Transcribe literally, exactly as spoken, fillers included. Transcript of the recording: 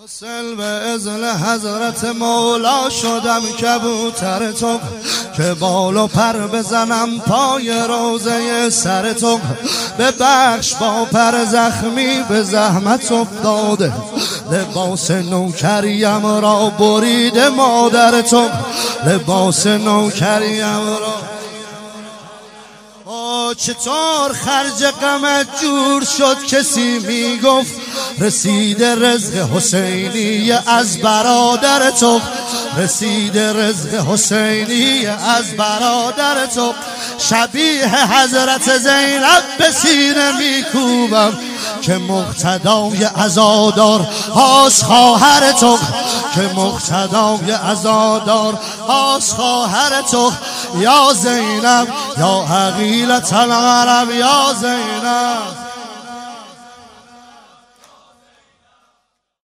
حسین به اذن حضرت مولا شدم کبوتر تو که بال و پر بزنم پای روزه سر تو. ببخش با پر زخمی به زحمت افتاده، لباس نوکریم را بریده مادر تو، لباس نوکریم را. چطور خرج غمت جور شد کسی میگفت رسیده رزق حسینی از برادر تو، رسیده رزق حسینی از برادر تو. شبیه حضرت زینب به سینه میکوبم که مقتدای عزادار هاست خواهر تو، که مقتدای عزادار هاست خواهر تو. یا زینب یا عقیلة العرب یا زینب.